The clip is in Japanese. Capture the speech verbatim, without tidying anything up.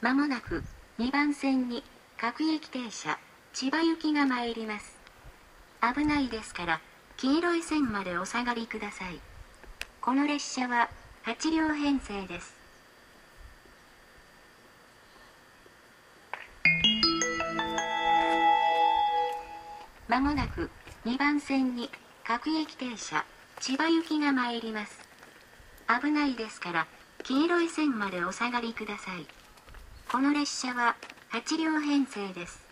まもなくにばん線に各駅停車、千葉行きが参ります。危ないですから、黄色い線までお下がりください。この列車ははちりょう編成です。まもなくにばん線に各駅停車、千葉行きが参ります。危ないですから、黄色い線までお下がりください。この列車ははちりょう編成です。